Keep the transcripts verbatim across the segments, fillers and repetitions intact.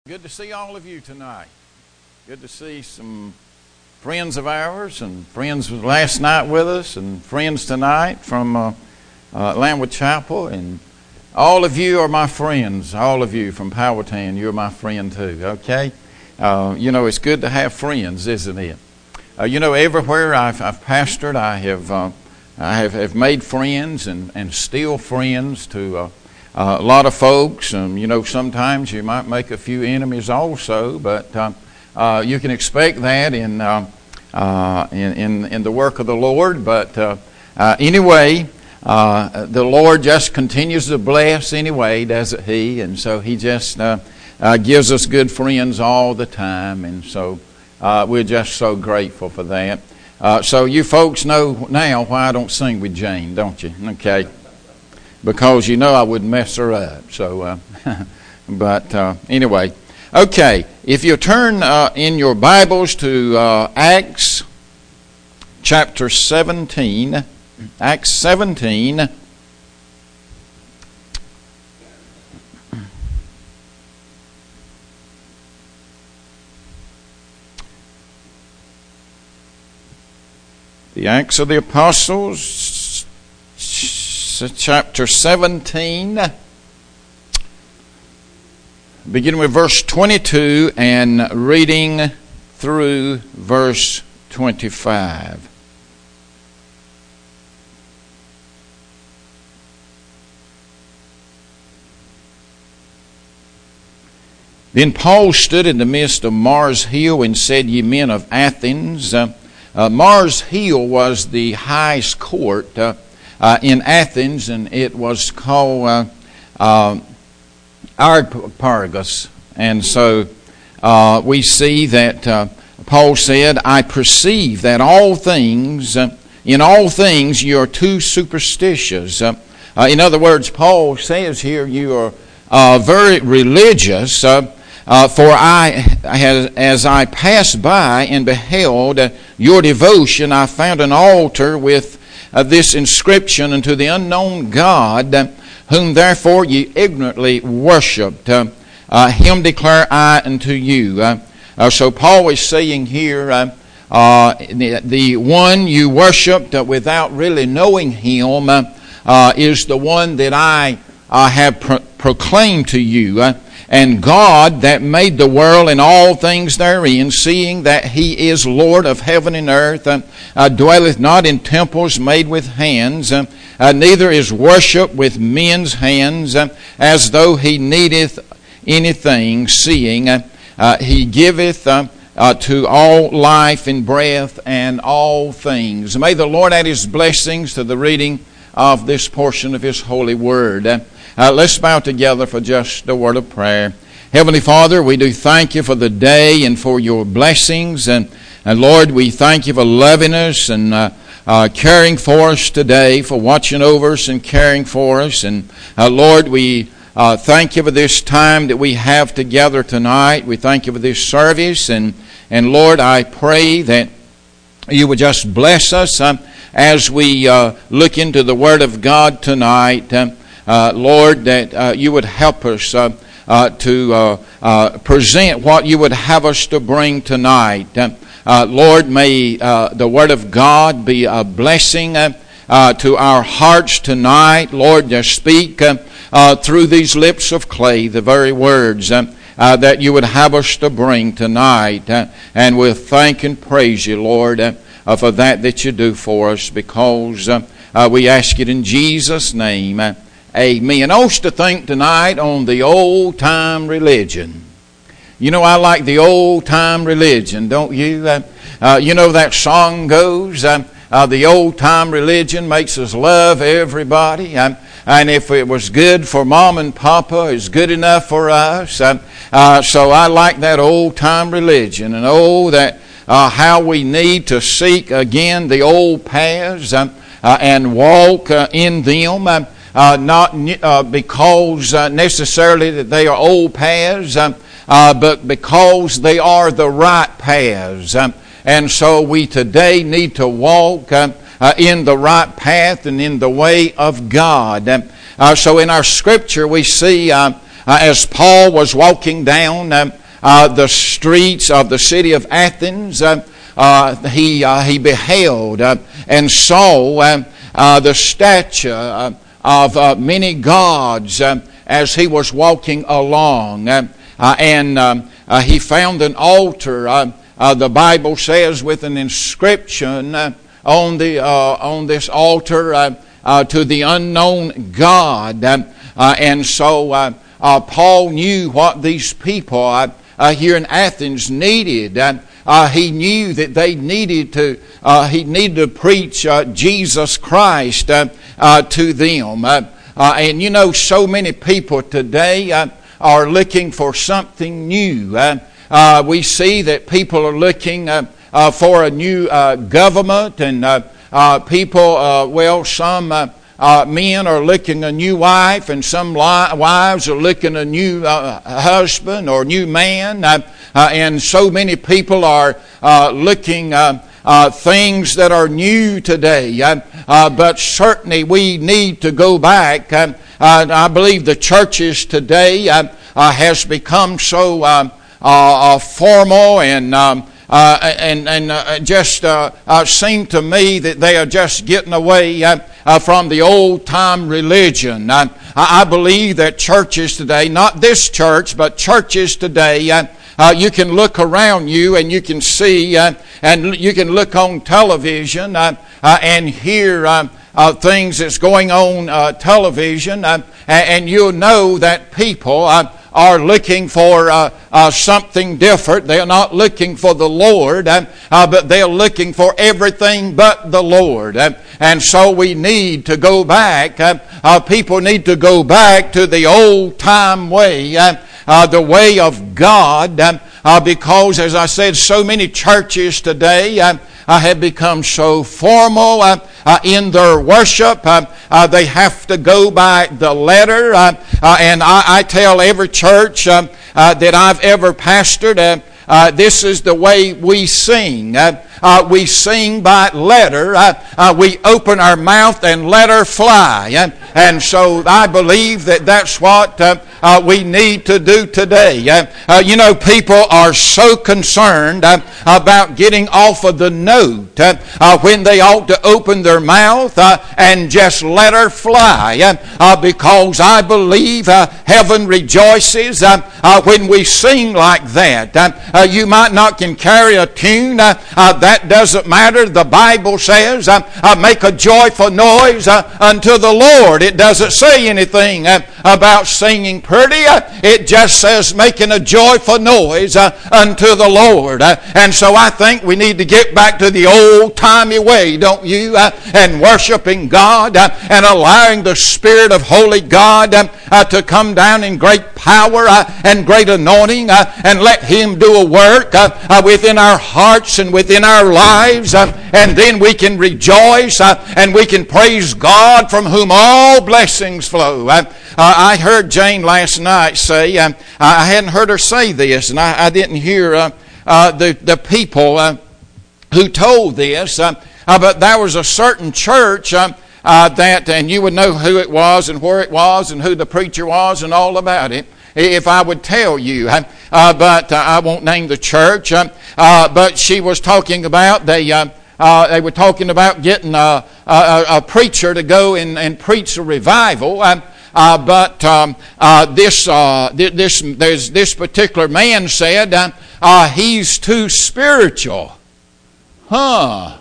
Good to see all of you tonight. Good to see some friends of ours and friends last night with us and friends tonight from uh, uh, Landwood Chapel. And all of you are my friends. All of you from Powhatan, you're my friend too, okay? Uh, you know, it's good to have friends, isn't it? Uh, you know, everywhere I've, I've pastored, I have uh, I have, have made friends and, and still friends to uh, uh, a lot of folks. Um, you know, sometimes you might make a few enemies also, but uh, uh, you can expect that in, uh, uh, in in in the work of the Lord. But uh, uh, anyway, uh, the Lord just continues to bless anyway, doesn't He? And so He just uh, uh, gives us good friends all the time, and so uh, we're just so grateful for that. Uh, so you folks know now why I don't sing with Jane, don't you? Okay. Because you know I wouldn't mess her up. So, uh, but uh, anyway. Okay. If you turn uh, in your Bibles to uh, Acts chapter seventeen. Acts seventeen. The Acts of the Apostles, chapter seventeen, beginning with verse twenty-two and reading through verse twenty-five. Then Paul stood in the midst of Mars Hill and said, Ye men of Athens, uh, Uh, Mars Hill was the highest court uh, uh, in Athens, and it was called uh, uh, Areopagus. And so uh, we see that uh, Paul said, I perceive that all things, uh, in all things you are too superstitious. Uh, uh, in other words, Paul says here you are uh, very religious. Uh, Uh, for I, as, as I passed by and beheld uh, your devotion, I found an altar with uh, this inscription, Unto the unknown God, uh, whom therefore ye ignorantly worshipped. Uh, uh, him declare I unto you. Uh, uh, so Paul is saying here, uh, uh, the, the one you worshipped uh, without really knowing Him uh, uh, is the one that I uh, have pro- proclaimed to you. Uh, And God that made the world and all things therein, seeing that He is Lord of heaven and earth, uh, uh, dwelleth not in temples made with hands, uh, uh, neither is worship with men's hands, uh, as though He needeth anything, seeing uh, uh, He giveth uh, uh, to all life and breath and all things. May the Lord add His blessings to the reading of this portion of His holy word. Uh, Uh, let's bow together for just a word of prayer. Heavenly Father, we do thank You for the day and for Your blessings. And, and Lord, we thank You for loving us and uh, uh, caring for us today, for watching over us and caring for us. And uh, Lord, we uh, thank You for this time that we have together tonight. We thank You for this service. And, and Lord, I pray that You would just bless us uh, as we uh, look into the Word of God tonight. Uh, Uh, Lord, that uh, You would help us uh, uh, to uh, uh, present what You would have us to bring tonight. Uh, uh, Lord, may uh, the Word of God be a blessing uh, uh, to our hearts tonight. Lord, just speak uh, uh, through these lips of clay the very words uh, uh, that You would have us to bring tonight. Uh, and we'll thank and praise You, Lord, uh, uh, for that that You do for us, because uh, uh, we ask it in Jesus' name. Uh, Amen. I used to think tonight on the old-time religion. You know, I like the old-time religion, don't you? Uh, uh, you know that song goes, uh, uh, the old-time religion makes us love everybody. Uh, and if it was good for Mom and Papa, it's good enough for us. Uh, uh, so I like that old-time religion. And oh, that uh, how we need to seek again the old paths uh, uh, and walk uh, in them. Uh, Uh, not uh, because uh, necessarily that they are old paths, uh, uh, but because they are the right paths. Uh, and so we today need to walk uh, uh, in the right path and in the way of God. Uh, so in our scripture we see uh, as Paul was walking down uh, uh, the streets of the city of Athens, uh, uh, he uh, he beheld uh, and saw uh, uh, the statue uh, of uh, many gods uh, as he was walking along, uh, uh, and um, uh, he found an altar. Uh, uh, the Bible says with an inscription uh, on the uh, on this altar uh, uh, to the unknown God, uh, uh, and so uh, uh, Paul knew what these people uh, uh, here in Athens needed. Uh, uh, he knew that they needed to. Uh, he needed to preach uh, Jesus Christ uh, uh, to them. Uh, uh, and you know, so many people today uh, are looking for something new. Uh, uh, we see that people are looking Uh, Uh, for a new uh, government, and uh, uh, people, uh, well, some uh, uh, men are looking a new wife, and some li- wives are looking a new uh, husband or new man, uh, uh, and so many people are uh, looking uh, uh, things that are new today. Uh, uh, but certainly we need to go back. Uh, uh, I believe the churches today uh, uh, has become so uh, uh, formal and um, Uh, and and uh, just uh, uh, seem to me that they are just getting away uh, uh, from the old-time religion. Uh, I believe that churches today, not this church, but churches today, uh, uh, you can look around you and you can see, uh, and you can look on television uh, uh, and hear uh, uh, things that's going on uh, television, uh, and you'll know that people Uh, are looking for uh, uh, something different. They're not looking for the Lord, uh, uh, but they're looking for everything but the Lord. Uh, and so we need to go back. Uh, uh, people need to go back to the old-time way, uh, uh, the way of God, uh, uh, because, as I said, so many churches today uh, uh, have become so formal uh, uh, in their worship. Uh, uh, they have to go by the letter. Uh, uh, and I, I tell every church uh, uh, that I've ever pastored, uh, uh, this is the way we sing. Uh, uh, we sing by letter. Uh, uh, we open our mouth and let her fly. Uh, and so I believe that that's what uh, uh, we need to do today. Uh, uh, you know, people are so concerned uh, about getting off of the note uh, uh, when they ought to open their mouth uh, and just let her fly. Uh, uh, because I believe uh, heaven rejoices uh, uh, when we sing like that. Uh, uh, you might not can carry a tune. Uh, uh, that doesn't matter. The Bible says, uh, uh, make a joyful noise uh, unto the Lord. It doesn't say anything uh, about singing pretty. Uh, it just says making a joyful noise uh, unto the Lord. Uh, and so I think we need to get back to the old-timey way, don't you? Uh, and worshiping God uh, and allowing the Spirit of Holy God uh, uh, to come down in great power uh, and great anointing uh, and let Him do a work uh, uh, within our hearts and within our lives. Uh, and then we can rejoice uh, and we can praise God from whom all blessings flow. Uh, uh, I heard Jane last night say, uh, I hadn't heard her say this, and I, I didn't hear uh, uh, the, the people uh, who told this, uh, uh, but there was a certain church uh, uh, that, and you would know who it was and where it was and who the preacher was and all about it, if I would tell you. Uh, uh, but uh, I won't name the church. Uh, uh, but she was talking about, they uh, uh, they were talking about getting a, a, a preacher to go and, and preach a revival. Uh, uh, but um, uh, this uh, this there's this particular man said uh, uh, he's too spiritual. Huh.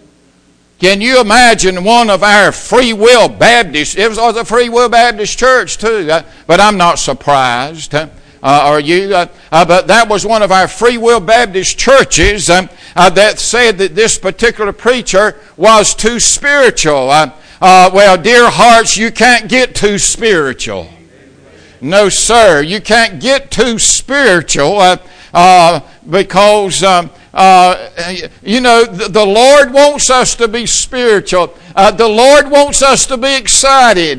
Can you imagine one of our Free Will Baptist, it was a Free Will Baptist church too, uh, but I'm not surprised, uh, are you? Uh, uh, but that was one of our Free Will Baptist churches um, uh, that said that this particular preacher was too spiritual. Uh, uh, well, dear hearts, you can't get too spiritual. No, sir, you can't get too spiritual uh, uh, because... Um, Uh, you know, the, the Lord wants us to be spiritual. Uh, the Lord wants us to be excited. Uh,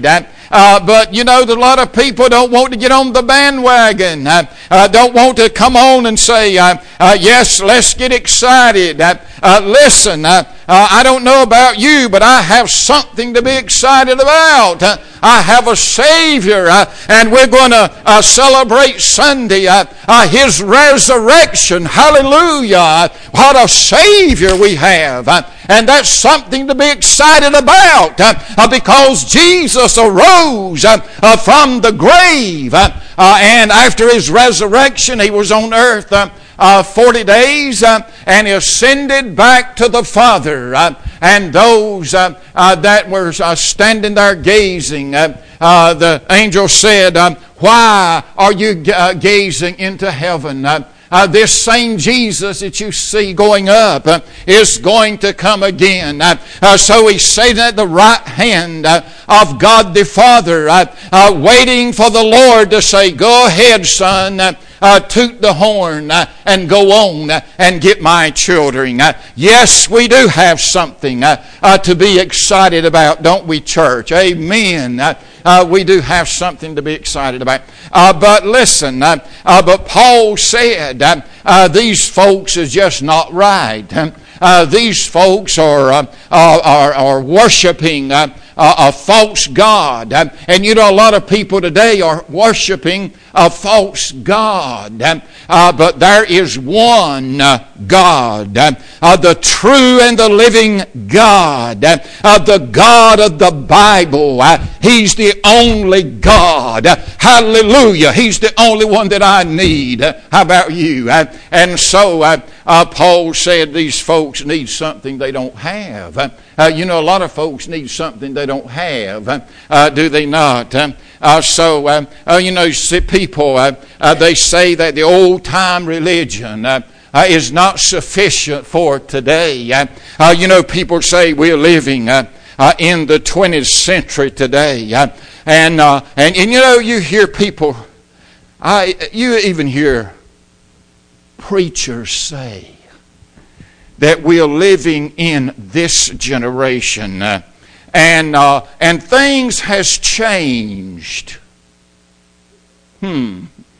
uh, but you know, a lot of people don't want to get on the bandwagon. Uh, uh, don't want to come on and say, uh, uh, yes, let's get excited. Uh, uh, listen, uh, uh, I don't know about you, but I have something to be excited about. Uh, I have a Savior, uh, and we're going to uh, celebrate Sunday, uh, uh, His resurrection. Hallelujah. What a Savior we have. Uh, and that's something to be excited about, uh, uh, because Jesus arose uh, uh, from the grave. Uh, uh, and after His resurrection, He was on earth uh, Uh, forty days, uh, and He ascended back to the Father. Uh, and those uh, uh, that were uh, standing there gazing, uh, uh, the angel said, uh, why are you g- uh, gazing into heaven? Uh, Uh, this same Jesus that you see going up uh, is going to come again. Uh, uh, so He's sitting at the right hand uh, of God the Father, uh, uh, waiting for the Lord to say, go ahead, son, uh, uh, toot the horn uh, and go on uh, and get my children. Uh, yes, we do have something uh, uh, to be excited about, don't we, church? Amen. Uh, Uh, we do have something to be excited about. Uh, but listen, uh, uh, but Paul said uh, uh, these folks is just not right. Uh, these folks are uh, are, are worshiping uh, a false god. Uh, and you know, a lot of people today are worshiping a false god. Uh, but there is one uh, God, uh, uh, the true and the living God, uh, uh, the God of the Bible. Uh, he's the only God. Uh, hallelujah. He's the only one that I need. Uh, how about you? Uh, and so uh, uh, Paul said these folks need something they don't have. Uh, uh, you know, a lot of folks need something they don't have. Uh, uh, do they not? Uh, uh, so, uh, uh, you know, see, people, uh, uh, they say that the old-time religion uh, uh, is not sufficient for today. Uh, uh, you know, people say we're living uh, uh, in the twentieth century today. Uh, and, uh, and, and, you know, you hear people, I, you even hear preachers say that we're living in this generation. Uh, and uh, and things has changed. Hmm.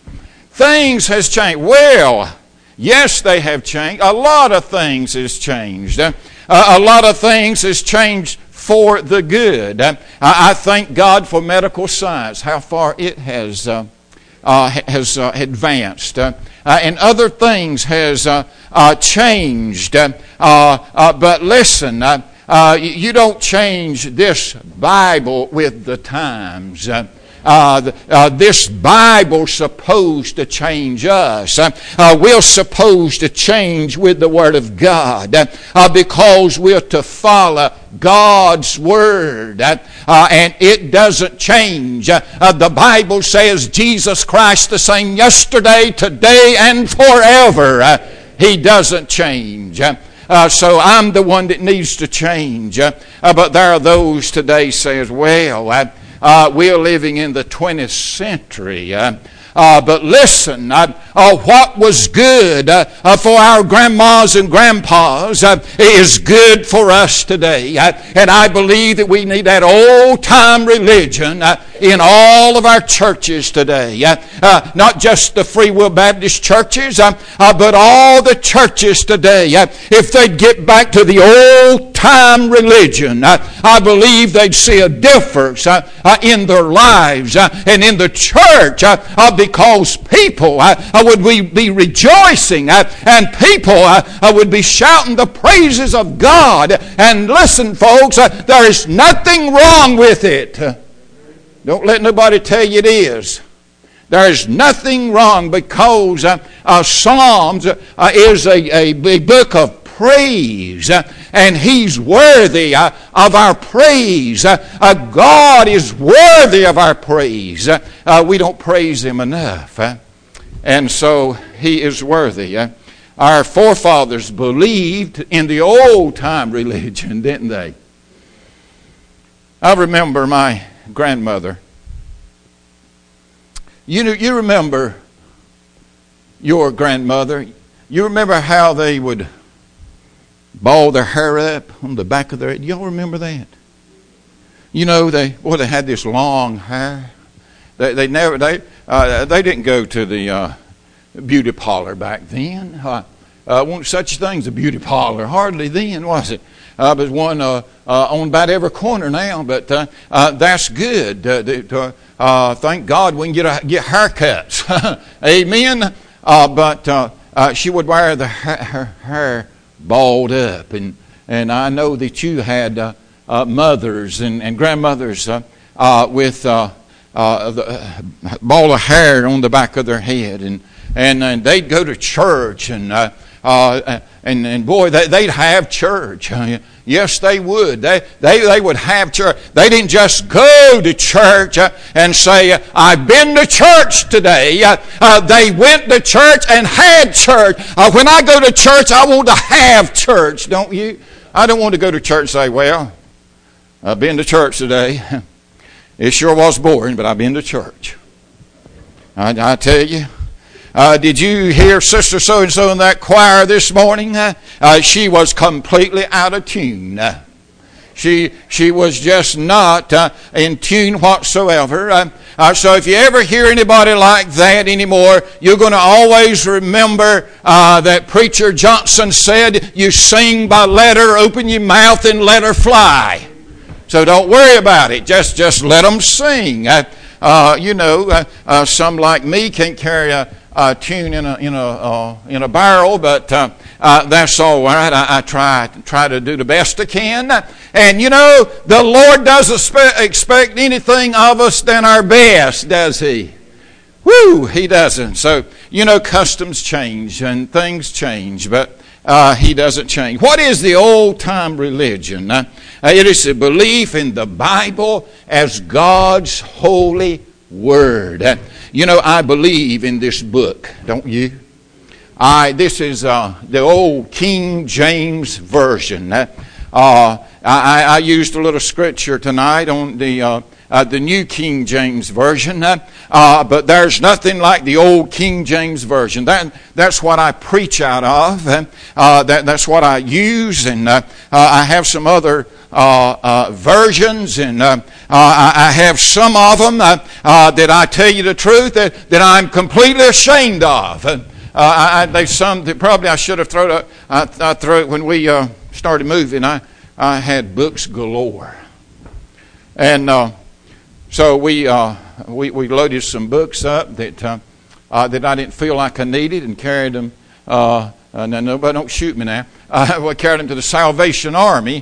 Things has changed. Well, yes, they have changed. A lot of things has changed. Uh, a lot of things has changed for the good. Uh, I thank God for medical science, how far it has uh, uh, has uh, advanced. Uh, Uh, and other things has uh, uh, changed. Uh, uh, but listen, uh, uh, you don't change this Bible with the times. Uh, Uh, uh, this Bible's supposed to change us. Uh, uh, we're supposed to change with the Word of God uh, uh, because we're to follow God's Word. Uh, uh, and it doesn't change. Uh, uh, the Bible says Jesus Christ the same yesterday, today, and forever. Uh, he doesn't change. Uh, Uh, so I'm the one that needs to change. Uh, uh, but there are those today says, well, uh, uh, we're living in the twentieth century. Uh, uh, but listen, uh, uh, what was good uh, uh, for our grandmas and grandpas uh, is good for us today. Uh, and I believe that we need that old-time religion uh, in all of our churches today. Uh, uh, not just the Free Will Baptist churches, uh, uh, but all the churches today. Uh, if they'd get back to the old-time religion, uh, I believe they'd see a difference uh, uh, in their lives uh, and in the church uh, uh, because people uh, uh, would be, be rejoicing uh, and people uh, uh, would be shouting the praises of God. And listen, folks, uh, there is nothing wrong with it. Uh, Don't let nobody tell you it is. There is nothing wrong because uh, uh, Psalms uh, is a, a, a book of praise. Uh, and He's worthy uh, of our praise. Uh, uh, God is worthy of our praise. Uh, uh, we don't praise Him enough. Uh, and so He is worthy. Uh, our forefathers believed in the old-time religion, didn't they? I remember my grandmother. You know, you remember your grandmother. You remember how they would ball their hair up on the back of their head. Do y'all remember that? you know, they well, they had this long hair. They they never they uh, they didn't go to the uh, beauty parlor back then. Uh, uh, wasn't such a thing as a beauty parlor. Hardly then, was it? Uh, there's one uh, uh, on about every corner now, but uh, uh, that's good. Uh, uh, uh, thank God we can get a, get haircuts. Amen. Uh, but uh, uh, she would wear the her, her hair balled up, and and I know that you had uh, uh, mothers and, and grandmothers uh, uh, with uh, uh, the uh, ball of hair on the back of their head, and and, and they'd go to church, and uh, uh, and and boy, they, they'd have church. Yes, they would. They, they they would have church. They didn't just go to church uh, and say, I've been to church today. Uh, uh, they went to church and had church. Uh, when I go to church, I want to have church, don't you? I don't want to go to church and say, well, I've been to church today. It sure was boring, but I've been to church. I, I tell you. Uh, did you hear Sister So-and-so in that choir this morning? Uh, uh, she was completely out of tune. Uh, she she was just not uh, in tune whatsoever. Uh, uh, so if you ever hear anybody like that anymore, you're going to always remember uh, that Preacher Johnson said, you sing by letter, open your mouth and let her fly. So don't worry about it. Just, just let them sing. Uh, uh, you know, uh, uh, some like me can't carry a Uh, tune in a in a uh, in a barrel, but uh, uh, that's all right. I, I try try to do the best I can, and you know the Lord doesn't spe- expect anything of us than our best, does He? Woo, He doesn't. So you know customs change and things change, but uh, He doesn't change. What is the old time religion? Uh, it is a belief in the Bible as God's holy Word. Uh, You know, I believe in this book, don't you? I this is uh, the old King James Version. Uh, I, I used a little scripture tonight on the uh, uh, the New King James Version, uh, uh, but there's nothing like the old King James Version. That that's what I preach out of. Uh, that that's what I use, and uh, uh, I have some other Uh, uh, versions, and uh, uh, I have some of them uh, uh, that I tell you the truth that, that I'm completely ashamed of. Uh, I, I, there's some that probably I should have thrown up. I, I threw it when we uh, started moving. I I had books galore, and uh, so we uh, we we loaded some books up that uh, uh, that I didn't feel like I needed, and carried them. Uh, uh, now nobody don't shoot me now. Uh, we carried them to the Salvation Army.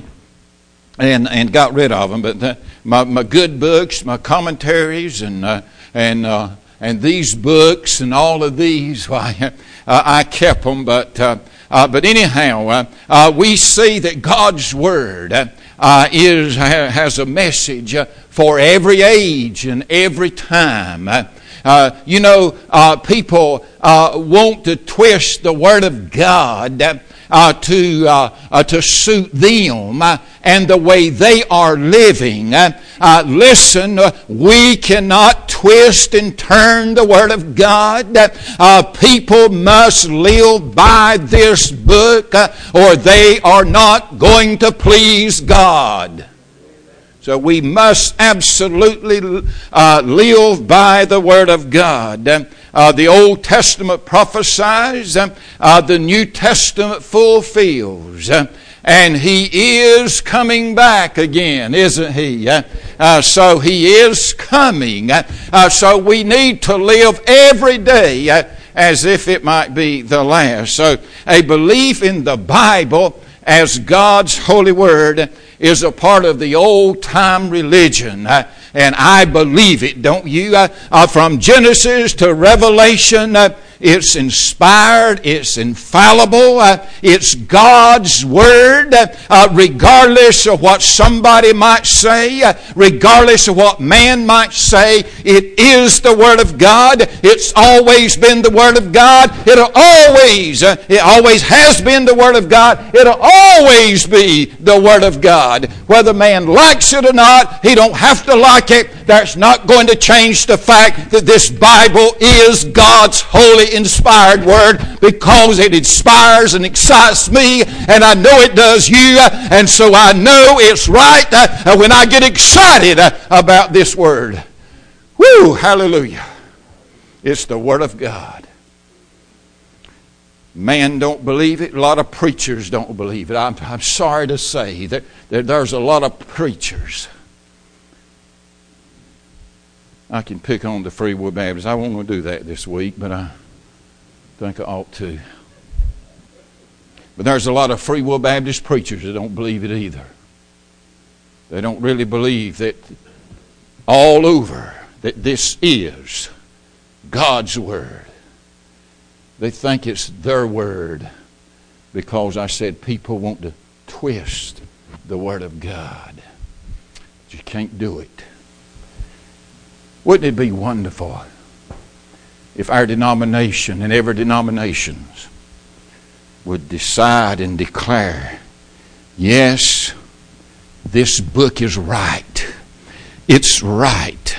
And and got rid of them, but the, my my good books, my commentaries, and uh, and uh, and these books and all of these, why uh, I kept them. But uh, uh, but anyhow, uh, uh, we see that God's Word uh, uh, is has a message uh, for every age and every time. Uh, uh, you know, uh, people uh, want to twist the Word of God Uh, Uh, to uh, uh, to suit them uh, and the way they are living. Uh, uh, listen, uh, we cannot twist and turn the Word of God. Uh, people must live by this book uh, or they are not going to please God. So we must absolutely uh, live by the Word of God. Uh, the Old Testament prophesies, uh, uh, the New Testament fulfills. Uh, and He is coming back again, isn't He? Uh, uh, so He is coming. Uh, uh, so we need to live every day uh, as if it might be the last. So a belief in the Bible as God's holy Word is a part of the old-time religion. Uh, and I believe it, don't you? Uh, uh, from Genesis to Revelation, uh, it's inspired, it's infallible, uh, it's God's Word, uh, uh, regardless of what somebody might say, uh, regardless of what man might say, it is the Word of God. It's always been the Word of God. It'll always, uh, it always has been the Word of God. It'll always be the Word of God. Whether man likes it or not, he don't have to like it, that's not going to change the fact that this Bible is God's holy inspired Word, because it inspires and excites me, and I know it does you, and so I know it's right when I get excited about this Word. Woo! Hallelujah. It's the Word of God. Man don't believe it. A lot of preachers don't believe it. I'm, I'm sorry to say that, that there's a lot of preachers. I can pick on the Free Will Baptists. I won't want to do that this week, but I think I ought to. But there's a lot of Free Will Baptist preachers that don't believe it either. They don't really believe that all over that this is God's Word. They think it's their Word because I said people want to twist the Word of God. But you can't do it. Wouldn't it be wonderful if our denomination and every denominations would decide and declare, yes, this book is right. It's right.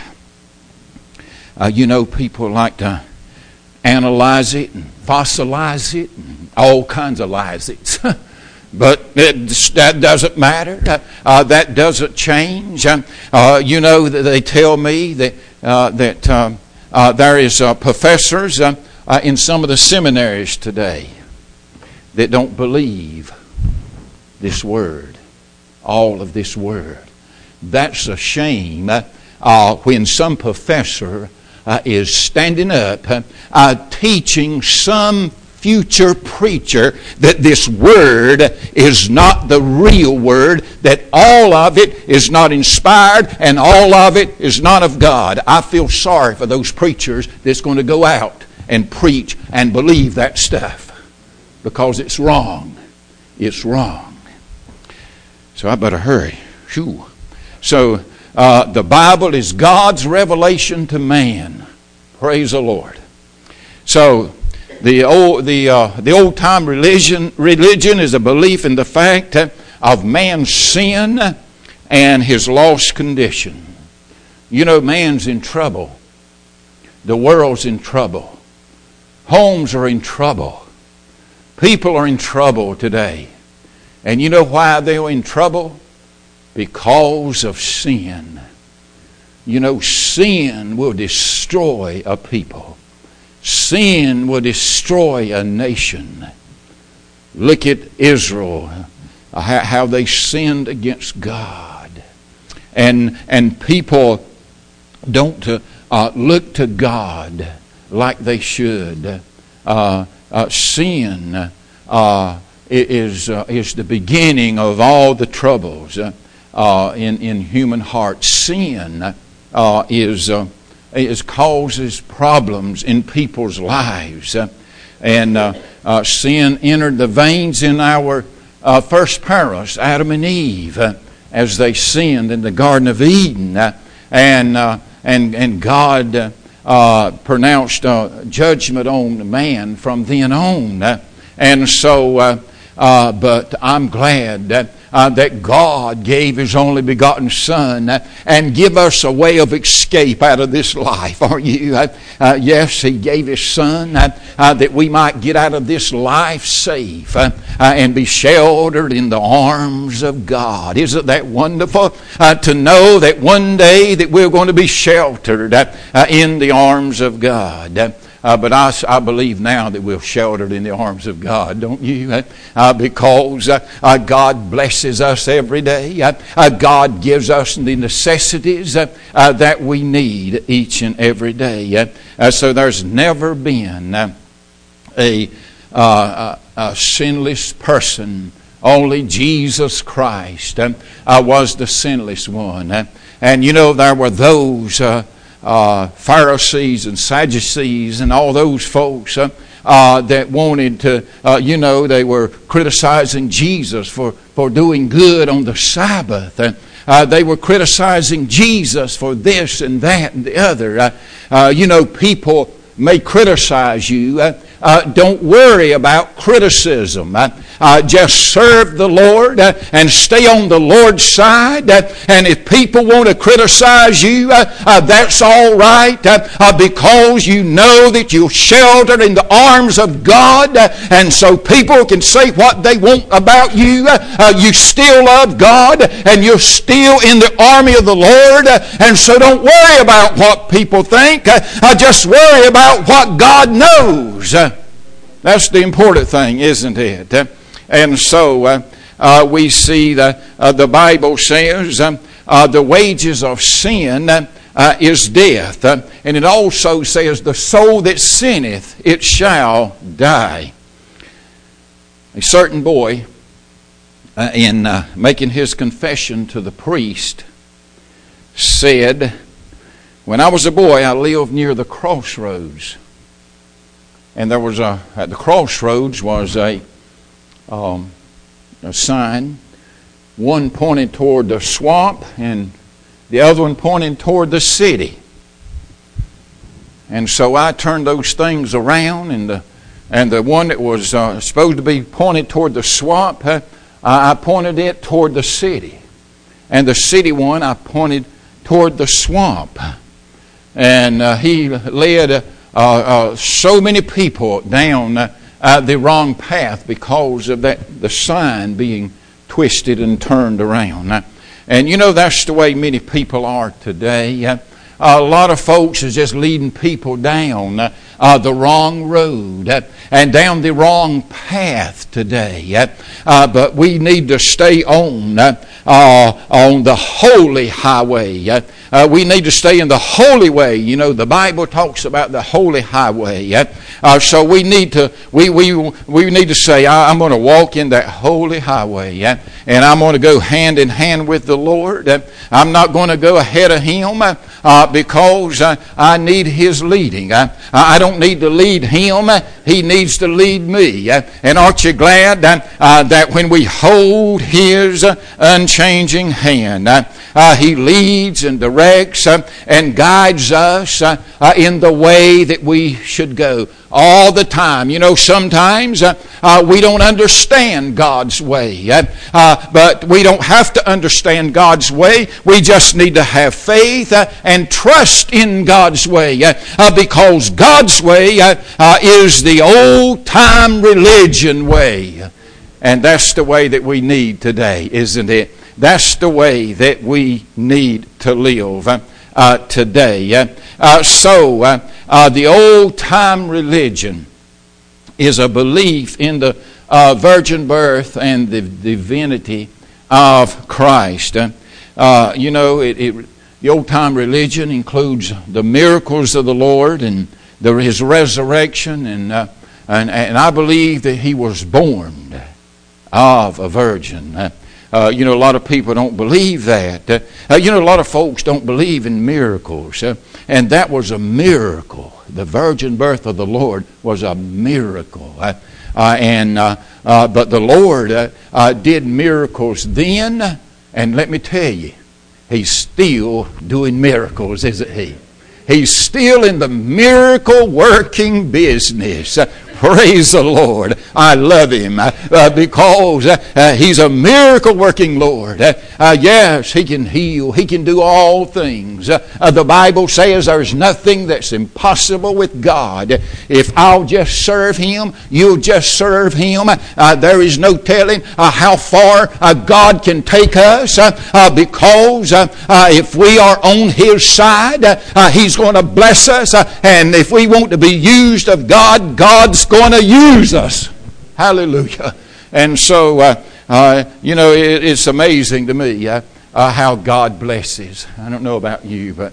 Uh, you know, people like to analyze it and fossilize it and all kinds of lies it. But it, that doesn't matter. Uh, that doesn't change. Uh, you know, they tell me that uh, that um, uh, there is uh, professors uh, uh, in some of the seminaries today that don't believe this Word, all of this Word. That's a shame uh, when some professor Uh, is standing up uh, uh, teaching some future preacher that this Word is not the real Word, that all of it is not inspired and all of it is not of God. I feel sorry for those preachers that's going to go out and preach and believe that stuff, because it's wrong. It's wrong. So I better hurry. Whew. So Uh, the Bible is God's revelation to man. Praise the Lord. So the old the uh, the old time religion religion is a belief in the fact of man's sin and his lost condition. You know, man's in trouble. The world's in trouble. Homes are in trouble. People are in trouble today. And you know why they're in trouble? Because of sin. You know, sin will destroy a people. Sin will destroy a nation. Look at Israel, how they sinned against God. And and people don't uh, look to God like they should. Uh, uh, sin uh, is, uh, is the beginning of all the troubles. Uh, Uh, in, in human hearts. Sin uh, is, uh, is causes problems in people's lives. Uh, and uh, uh, sin entered the veins in our uh, first parents, Adam and Eve, uh, as they sinned in the Garden of Eden. Uh, and, uh, and, and God uh, uh, pronounced uh, judgment on man from then on. Uh, and so, uh, uh, but I'm glad that Uh, that God gave His only begotten Son uh, and give us a way of escape out of this life, aren't you? Uh, uh, yes, He gave His Son uh, uh, that we might get out of this life safe uh, uh, and be sheltered in the arms of God. Isn't that wonderful uh, to know that one day that we're going to be sheltered uh, uh, in the arms of God? Uh, Uh, but I, I believe now that we're sheltered in the arms of God, don't you? Uh, because uh, uh, God blesses us every day. Uh, uh, God gives us the necessities uh, uh, that we need each and every day. Uh, uh, so there's never been uh, a, uh, a, a sinless person. Only Jesus Christ uh, uh, was the sinless one. Uh, and you know, there were those Uh, Uh, Pharisees and Sadducees and all those folks uh, uh, that wanted to, uh, you know, they were criticizing Jesus for, for doing good on the Sabbath. Uh, uh, they were criticizing Jesus for this and that and the other. Uh, uh, you know, people may criticize you uh, uh, don't worry about criticism. Uh, uh, just serve the Lord uh, and stay on the Lord's side. Uh, and if people want to criticize you, uh, uh, that's all right uh, uh, because you know that you're sheltered in the arms of God. Uh, and so people can say what they want about you. Uh, uh, you still love God and you're still in the army of the Lord. Uh, and so don't worry about what people think. Uh, uh, just worry about what God knows. Uh, that's the important thing, isn't it? Uh, and so uh, uh, we see the, uh, the Bible says um, uh, the wages of sin uh, uh, is death. Uh, and it also says the soul that sinneth, it shall die. A certain boy, uh, in uh, making his confession to the priest, said, when I was a boy, I lived near the crossroads. And there was a, at the crossroads was a, um, a sign, one pointing toward the swamp and the other one pointing toward the city. And so I turned those things around, and the, and the one that was uh, supposed to be pointed toward the swamp, uh, I pointed it toward the city. And the city one, I pointed toward the swamp. And uh, he led uh, uh, so many people down uh, uh, the wrong path because of that the sign being twisted and turned around. Uh, and you know, that's the way many people are today. Uh, a lot of folks is just leading people down uh, uh, the wrong road uh, and down the wrong path today. Uh, uh, but we need to stay on uh, uh, on the holy highway. Uh, Uh, we need to stay in the holy way. You know, the Bible talks about the holy highway. Uh, uh, so we need to we we we need to say, I, I'm going to walk in that holy highway, uh, and I'm going to go hand in hand with the Lord. Uh, I'm not going to go ahead of Him uh, uh, because uh, I need His leading. Uh, I don't need to lead Him. Uh, he needs to lead me. Uh, and aren't you glad uh, uh, that when we hold His uh, unchanging hand, uh, uh, He leads and directs uh, and guides us uh, uh, in the way that we should go all the time. You know, sometimes uh, uh, we don't understand God's way, uh, uh, but we don't have to understand God's way. We just need to have faith uh, and trust in God's way, uh, uh, because God's way uh, uh, is the old-time religion way. And that's the way that we need today, isn't it? That's the way that we need to live uh, uh, today. Uh, uh, so, uh, uh, the old-time religion is a belief in the uh, virgin birth and the divinity of Christ. Uh, uh, you know, it, it, the old-time religion includes the miracles of the Lord and the, His resurrection, and, uh, and and I believe that He was born of a virgin. Uh, Uh, you know, a lot of people don't believe that. Uh, uh, you know, a lot of folks don't believe in miracles. Uh, and that was a miracle. The virgin birth of the Lord was a miracle. Uh, uh, and uh, uh, But the Lord uh, uh, did miracles then. And let me tell you, He's still doing miracles, isn't He? He's still in the miracle working business. Uh, Praise the Lord. I love Him uh, because uh, uh, He's a miracle-working Lord. Uh, uh, yes, He can heal. He can do all things. Uh, uh, the Bible says there's nothing that's impossible with God. If I'll just serve Him, you'll just serve Him. Uh, there is no telling uh, how far uh, God can take us uh, uh, because uh, uh, if we are on His side, uh, uh, He's going to bless us. Uh, and if we want to be used of God, God's going to use us. Hallelujah. And so, uh, uh, you know, it, it's amazing to me uh, uh, how God blesses. I don't know about you, but,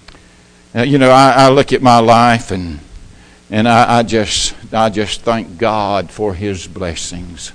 uh, you know, I, I look at my life and and I, I just I just thank God for His blessings.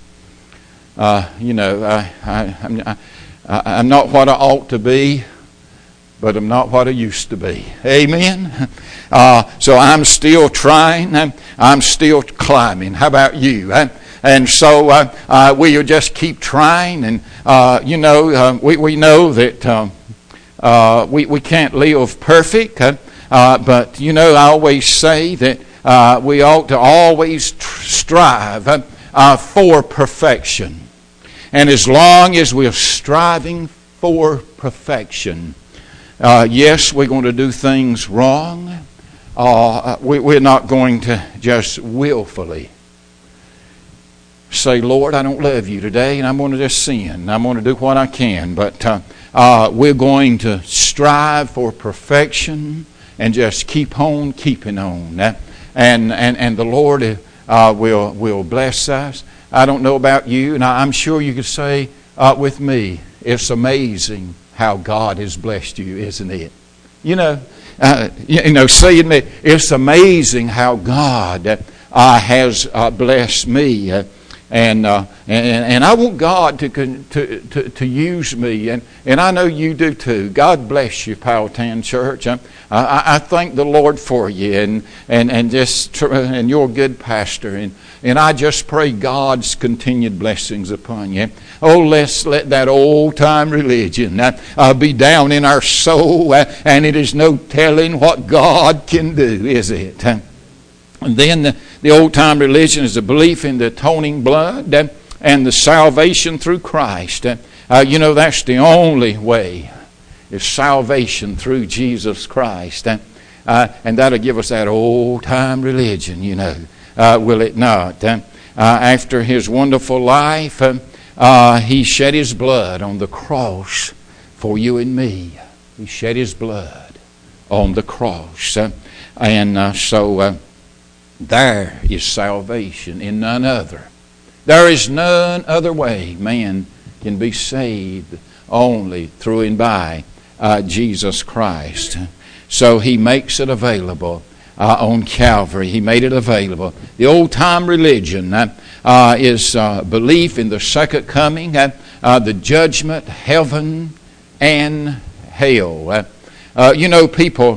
Uh, you know, I, I, I'm, I, I'm not what I ought to be, but I'm not what I used to be. Amen? Uh, so I'm still trying. I'm, I'm still climbing. How about you? Uh, and so uh, uh, we'll just keep trying. And, uh, you know, uh, we, we know that um, uh, we, we can't live perfect. Uh, uh, but, you know, I always say that uh, we ought to always tr- strive uh, uh, for perfection. And as long as we're striving for perfection, uh, yes, we're going to do things wrong. Uh, we, we're not going to just willfully say, Lord, I don't love you today, and I'm going to just sin. I'm going to do what I can. But uh, uh, we're going to strive for perfection and just keep on keeping on. Uh, and, and, and the Lord uh, will, will bless us. I don't know about you, and I'm sure you could say uh, with me, it's amazing how God has blessed you, isn't it? You know, uh, you know, seeing me, it's amazing how God uh, has uh, blessed me. Uh, And, uh, and and I want God to to to, to use me, and, and I know you do too. God bless you, Powhatan Church. I, I, I thank the Lord for you, and and and just and you're a good pastor, and and I just pray God's continued blessings upon you. Oh, let's let that old time religion uh, uh, be down in our soul, uh, and it is no telling what God can do, is it? Uh, And then the, the old-time religion is a belief in the atoning blood uh, and the salvation through Christ. Uh, uh, you know, that's the only way, is salvation through Jesus Christ. Uh, uh, and that'll give us that old-time religion, you know. Uh, will it not? Uh, uh, after His wonderful life, uh, uh, He shed His blood on the cross for you and me. He shed His blood on the cross. Uh, and uh, so... Uh, There is salvation in none other. There is none other way man can be saved, only through and by uh, Jesus Christ. So He makes it available uh, on Calvary. He made it available. The old-time religion uh, uh, is uh, belief in the second coming, uh, uh, the judgment, heaven, and hell. Uh, uh, you know, people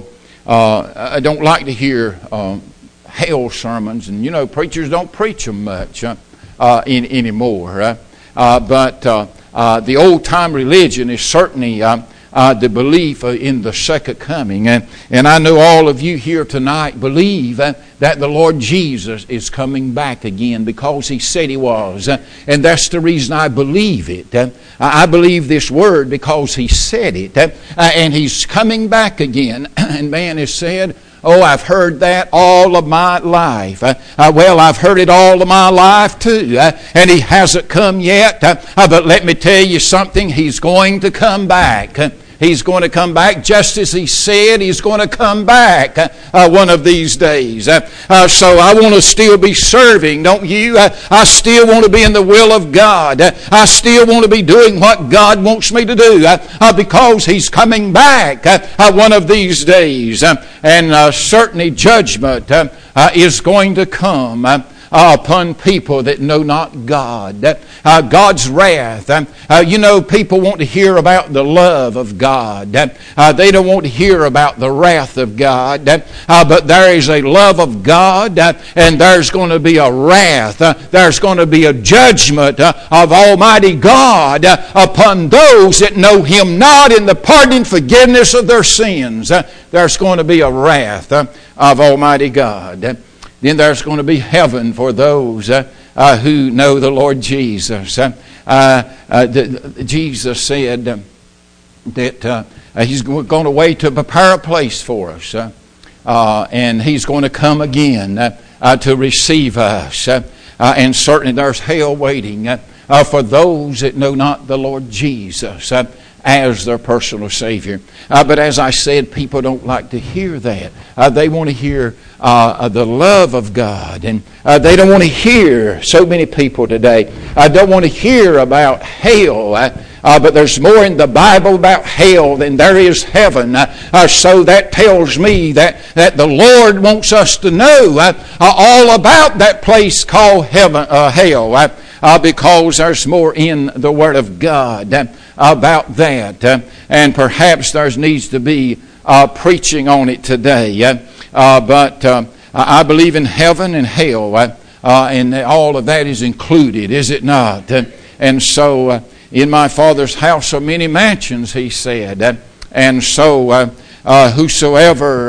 uh, don't like to hear Um, hell sermons, and you know, preachers don't preach them much uh, uh, in, anymore. Uh, uh, but uh, uh, the old-time religion is certainly uh, uh, the belief in the second coming. And, and I know all of you here tonight believe uh, that the Lord Jesus is coming back again, because He said He was. Uh, and that's the reason I believe it. Uh, I believe this word because He said it. Uh, and He's coming back again. And man has said, oh, I've heard that all of my life. Uh, uh, well, I've heard it all of my life too. Uh, and He hasn't come yet. Uh, uh, but let me tell you something. He's going to come back. Uh, He's going to come back just as He said He's going to come back uh, uh, one of these days. Uh, uh, so I want to still be serving, don't you? Uh, I still want to be in the will of God. Uh, I still want to be doing what God wants me to do uh, uh, because He's coming back uh, uh, one of these days. Uh, and uh, certainly judgment uh, uh, is going to come Uh, Uh, upon people that know not God. Uh, God's wrath. Uh, uh, you know, people want to hear about the love of God. Uh, uh, they don't want to hear about the wrath of God. Uh, uh, but there is a love of God, uh, and there's going to be a wrath. Uh, there's going to be a judgment uh, of Almighty God uh, upon those that know Him not, in the pardon and forgiveness of their sins. Uh, there's going to be a wrath uh, of Almighty God. Uh, Then there's going to be heaven for those uh, uh, who know the Lord Jesus. Uh, uh, the, the, Jesus said uh, that uh, He's going to wait to prepare a place for us. Uh, uh, and He's going to come again uh, uh, to receive us. Uh, uh, and certainly there's hell waiting uh, uh, for those that know not the Lord Jesus Uh, as their personal Savior. Uh, but as I said, people don't like to hear that. Uh, they want to hear uh, the love of God. And uh, they don't want to hear, so many people today, uh, don't want to hear about hell. Uh, uh, but there's more in the Bible about hell than there is heaven. Uh, uh, so that tells me that, that the Lord wants us to know uh, uh, all about that place called heaven, uh, hell. Uh, uh, because there's more in the Word of God Uh, about that, uh, and perhaps there needs to be uh, preaching on it today. Uh, uh, but uh, I believe in heaven and hell, uh, uh, and all of that is included, is it not? Uh, and so, uh, in my Father's house are many mansions, He said, uh, and so uh, uh, whosoever uh,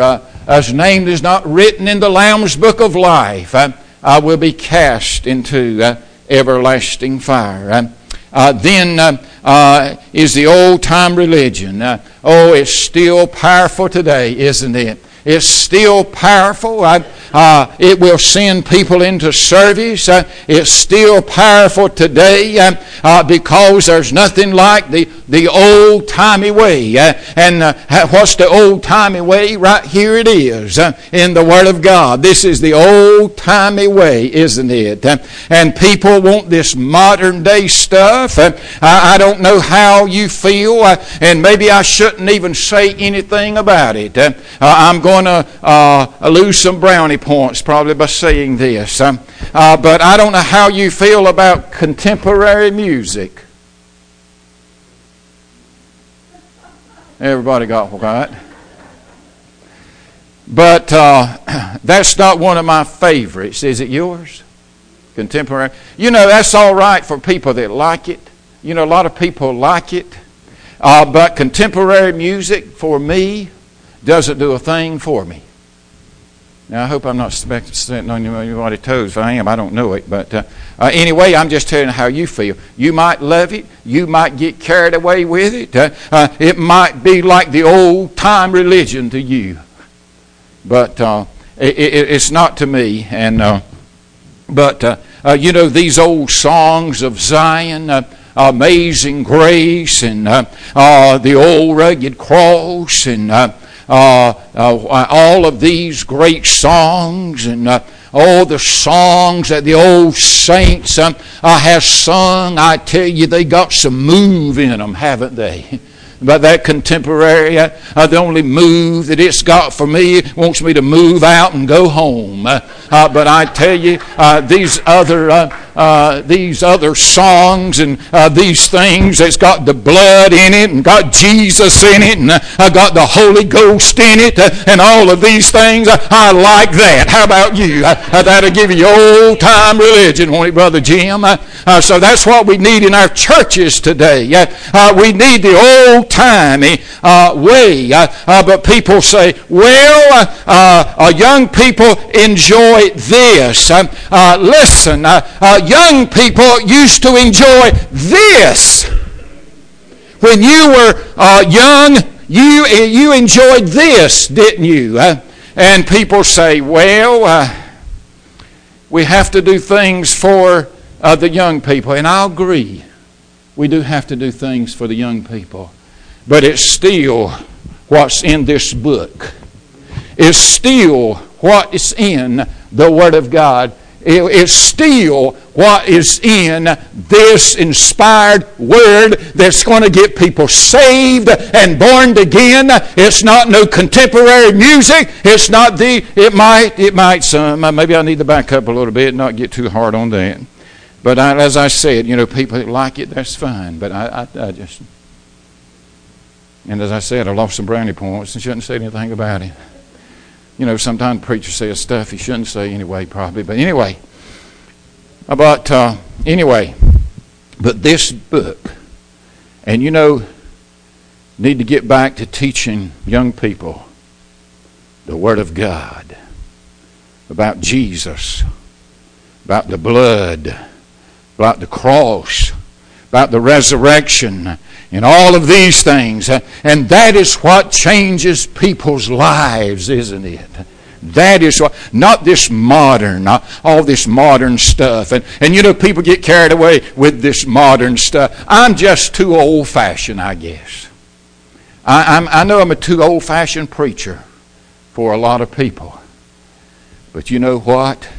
whose name is not written in the Lamb's book of life uh, uh, will be cast into uh, everlasting fire. Uh, uh, then uh, uh, is the old-time religion. Uh, oh, it's still powerful today, isn't it? It's still powerful. Uh, uh, it will send people into service. Uh, it's still powerful today uh, uh, because there's nothing like the, the old-timey way. Uh, and uh, what's the old-timey way? Right here it is uh, in the Word of God. This is the old-timey way, isn't it? Uh, and people want this modern-day stuff. Uh, I, I don't know how you feel, uh, and maybe I shouldn't even say anything about it. Uh, I'm going to uh, lose some brownie points probably by saying this. Uh, uh, but I don't know how you feel about contemporary music. Everybody got quiet. But uh, that's not one of my favorites. Is it yours? Contemporary. You know, that's all right for people that like it. You know, a lot of people like it. Uh, but contemporary music, for me, doesn't do a thing for me. Now, I hope I'm not stepping on anybody's toes. If I am, I don't know it. But uh, uh, anyway, I'm just telling you how you feel. You might love it. You might get carried away with it. Uh, uh, it might be like the old-time religion to you. But uh, it, it, it's not to me. And uh, But, uh, uh, you know, these old songs of Zion, uh, Amazing Grace, and uh, uh, the old rugged cross, and uh, Uh, uh, all of these great songs, and uh, all the songs that the old saints um, uh, have sung, I tell you, they got some move in them, haven't they? But that contemporary, uh, uh, the only move that it's got for me, wants me to move out and go home. Uh, uh, but I tell you, uh, these other uh, uh, these other songs and uh, these things that's got the blood in it and got Jesus in it and uh, got the Holy Ghost in it uh, and all of these things, uh, I like that. How about you? Uh, uh, that'll give you old-time religion, won't it, Brother Jim? Uh, uh, so that's what we need in our churches today. Uh, uh, we need the old-timey uh, way. Uh, uh, but people say, well, uh, uh, young people enjoy this. Uh, uh, listen, uh, uh, young people used to enjoy this. When you were uh, young, you you enjoyed this, didn't you? Uh, and people say, well, uh, we have to do things for uh, the young people. And I agree. We do have to do things for the young people. But it's still what's in this book. It's still what is in the Word of God. It's still what is in this inspired Word that's going to get people saved and born again. It's not no contemporary music. It's not the, it might, it might some, maybe I need to back up a little bit and not get too hard on that. But I, as I said, you know, people that like it, that's fine. But I, I, I just, and as I said, I lost some brownie points and shouldn't say anything about it. You know, sometimes the preacher says stuff he shouldn't say anyway, probably. But anyway, but uh, anyway, but this book, and you know, need to get back to teaching young people the Word of God, about Jesus, about the blood, about the cross, about the resurrection, and all of these things. And that is what changes people's lives, isn't it? That is what, not this modern, not all this modern stuff. And, and you know, people get carried away with this modern stuff. I'm just too old-fashioned, I guess. I, I'm, I know I'm a too old-fashioned preacher for a lot of people. But you know what?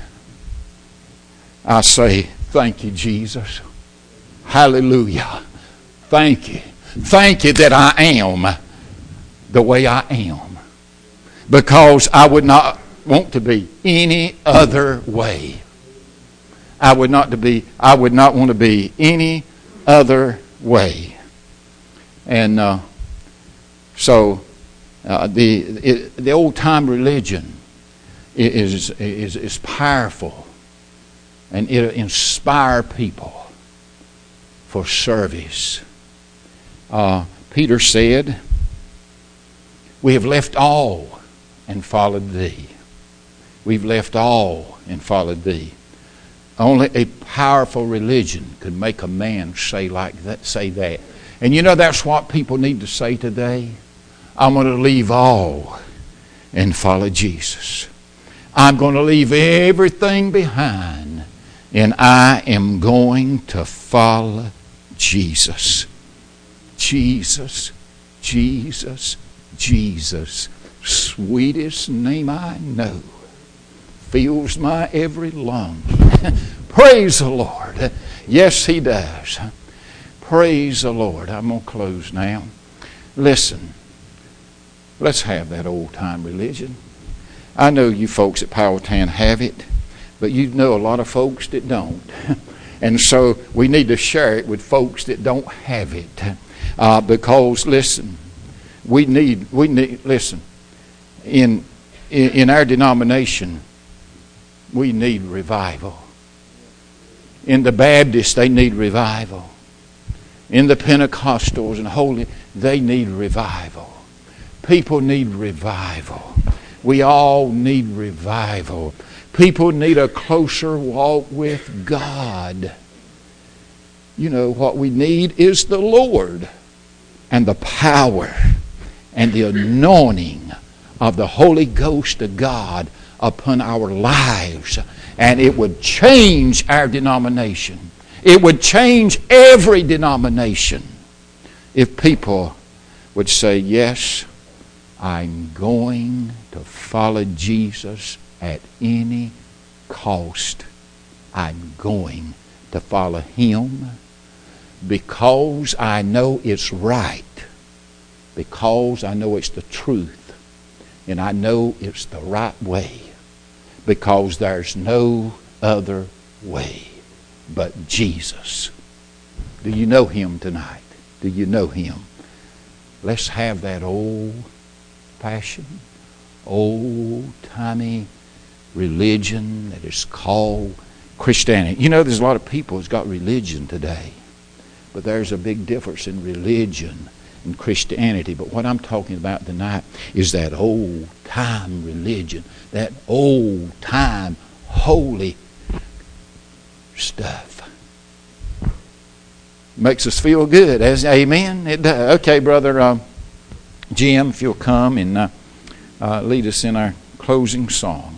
I say, thank you, Jesus. Hallelujah. Thank you. Thank you that I am the way I am. Because I would not want to be any other way. I would not to be I would not want to be any other way. And uh, so uh, the it, the old time religion is is is powerful, and it'll inspire people for service. Uh, Peter said, we have left all and followed thee. We've left all and followed thee. Only a powerful religion could make a man say like that, say that. And you know that's what people need to say today. I'm going to leave all and follow Jesus. I'm going to leave everything behind and I am going to follow Jesus. Jesus, Jesus, Jesus. Sweetest name I know. Fills my every lung. Praise the Lord. Yes, He does. Praise the Lord. I'm going to close now. Listen. Let's have that old-time religion. I know you folks at Powhatan have it, but you know a lot of folks that don't. And so we need to share it with folks that don't have it. Uh, because, listen, we need, we need, listen, in, in, in our denomination, we need revival. In the Baptists, they need revival. In the Pentecostals and Holy, they need revival. People need revival. We all need revival. People need a closer walk with God. You know, what we need is the Lord and the power and the anointing of the Holy Ghost of God upon our lives. And it would change our denomination. It would change every denomination if people would say, yes, I'm going to follow Jesus at any cost. I'm going to follow Him because I know it's right, because I know it's the truth, and I know it's the right way, because there's no other way but Jesus. Do you know Him tonight? Do you know Him? Let's have that old fashioned, old-timey religion that is called Christianity. You know, there's a lot of people who's got religion today, but there's a big difference in religion and Christianity. But what I'm talking about tonight is that old-time religion, that old-time holy stuff. Makes us feel good. As amen. It does. Okay, brother. Um, Jim, if you'll come and uh, uh, lead us in our closing song.